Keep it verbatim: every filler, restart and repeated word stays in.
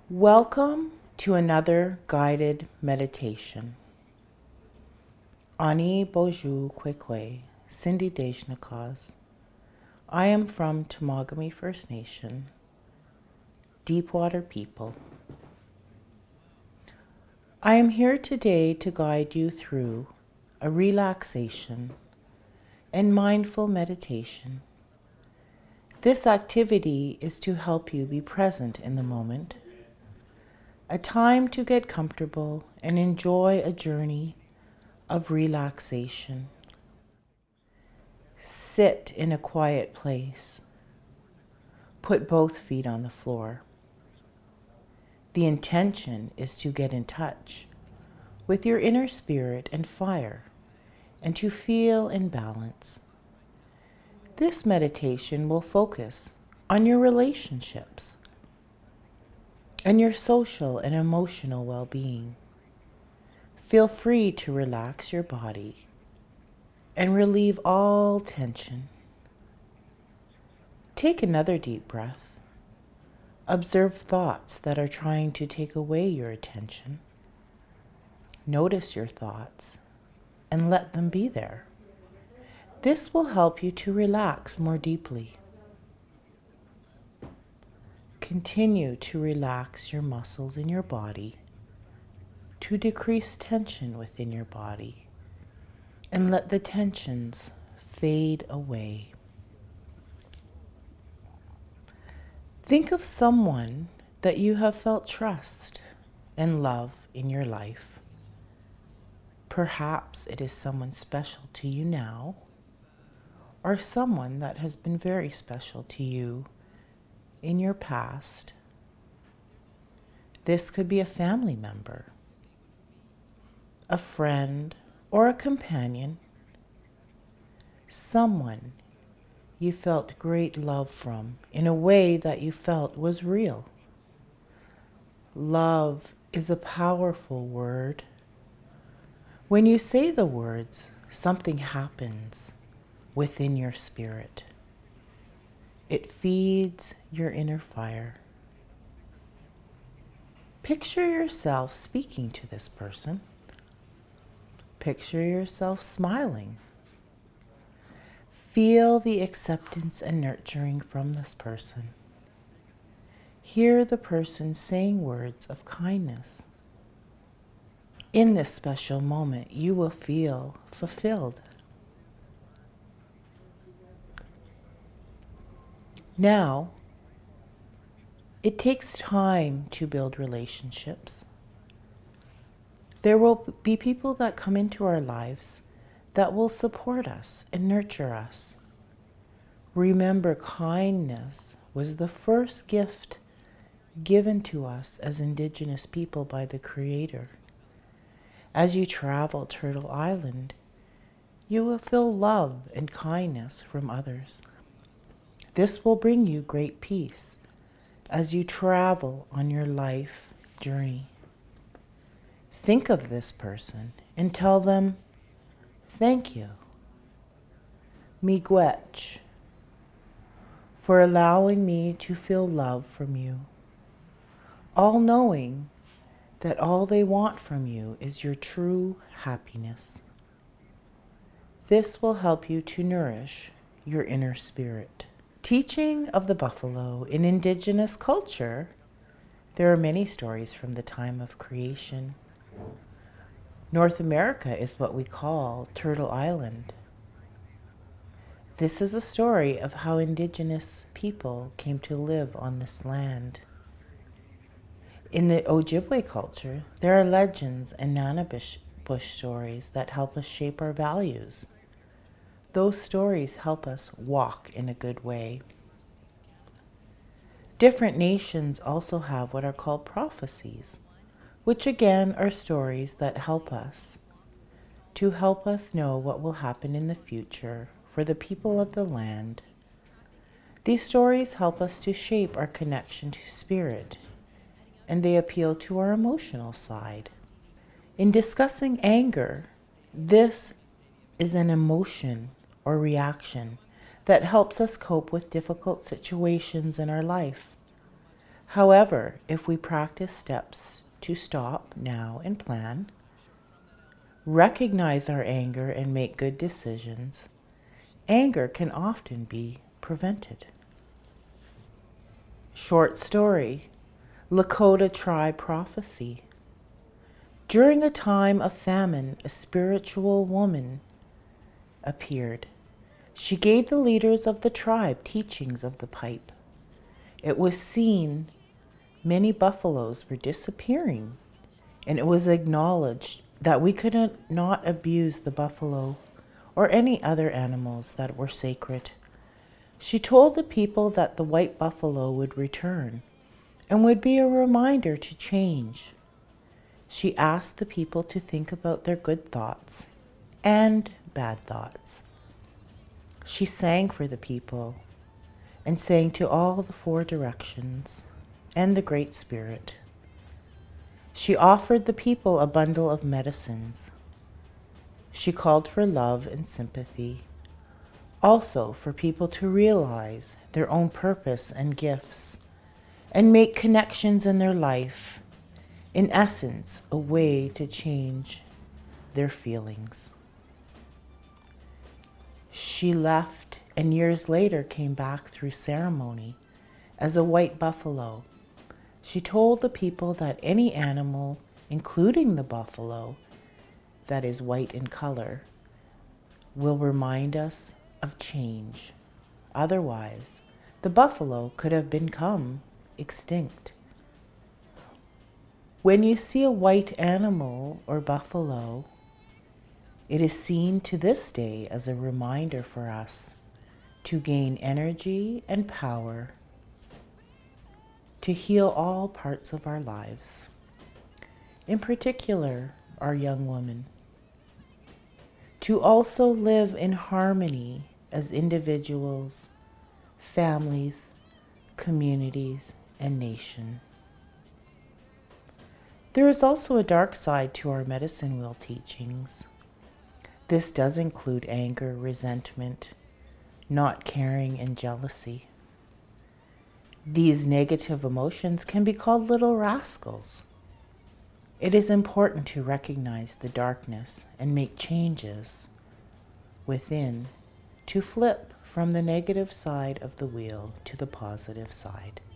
Welcome to another guided meditation. Ani Boju Kwekwe, Cindy Dejnakaz. I am from Temagami First Nation, Deepwater people. I am here today to guide you through a relaxation and mindful meditation. This activity is to help you be present in the moment, a time to get comfortable and enjoy a journey of relaxation. Sit in a quiet place. Put both feet on the floor. The intention is to get in touch with your inner spirit and fire and to feel in balance. This meditation will focus on your relationships and your social and emotional well-being. Feel free to relax your body and relieve all tension. Take another deep breath. Observe thoughts that are trying to take away your attention. Notice your thoughts and let them be there. This will help you to relax more deeply. Continue to relax your muscles in your body to decrease tension within your body and let the tensions fade away. Think of someone that you have felt trust and love in your life. Perhaps it is someone special to you now, or someone that has been very special to you in your past. This could be a family member, a friend, or a companion, someone you felt great love from in a way that you felt was real. Love is a powerful word. When you say the words, something happens within your spirit. It feeds your inner fire. Picture yourself speaking to this person. Picture yourself smiling. Feel the acceptance and nurturing from this person. Hear the person saying words of kindness. In this special moment, you will feel fulfilled. Now, it takes time to build relationships. There will be people that come into our lives that will support us and nurture us. Remember, kindness was the first gift given to us as Indigenous people by the Creator. As you travel Turtle Island, you will feel love and kindness from others. This will bring you great peace as you travel on your life journey. Think of this person and tell them, thank you, miigwech, for allowing me to feel love from you, all knowing that all they want from you is your true happiness. This will help you to nourish your inner spirit. Teaching of the buffalo in Indigenous culture, there are many stories from the time of creation. North America is what we call Turtle Island. This is a story of how Indigenous people came to live on this land. In the Ojibwe culture, there are legends and Nanabush bush stories that help us shape our values. Those stories help us walk in a good way. Different nations also have what are called prophecies, which again are stories that help us to help us know what will happen in the future for the people of the land. These stories help us to shape our connection to spirit, and they appeal to our emotional side. In discussing anger, this is an emotion or reaction that helps us cope with difficult situations in our life. However, if we practice steps to stop now and plan, recognize our anger and make good decisions, anger can often be prevented. Short story, Lakota Tribe Prophecy. During a time of famine, a spiritual woman appeared. She gave the leaders of the tribe teachings of the pipe. It was seen many buffaloes were disappearing, and it was acknowledged that we could not abuse the buffalo or any other animals that were sacred. She told the people that the white buffalo would return and would be a reminder to change. She asked the people to think about their good thoughts and bad thoughts. She sang for the people and sang to all the four directions and the Great Spirit. She offered the people a bundle of medicines. She called for love and sympathy, also for people to realize their own purpose and gifts and make connections in their life, in essence, a way to change their feelings. She left and years later came back through ceremony as a white buffalo. She told the people that any animal, including the buffalo, that is white in color, will remind us of change. Otherwise, the buffalo could have become extinct. When you see a white animal or buffalo, it is seen to this day as a reminder for us to gain energy and power to heal all parts of our lives, in particular our young women, to also live in harmony as individuals, families, communities, and nation. There is also a dark side to our medicine wheel teachings. This does include anger, resentment, not caring, and jealousy. These negative emotions can be called little rascals. It is important to recognize the darkness and make changes within to flip from the negative side of the wheel to the positive side.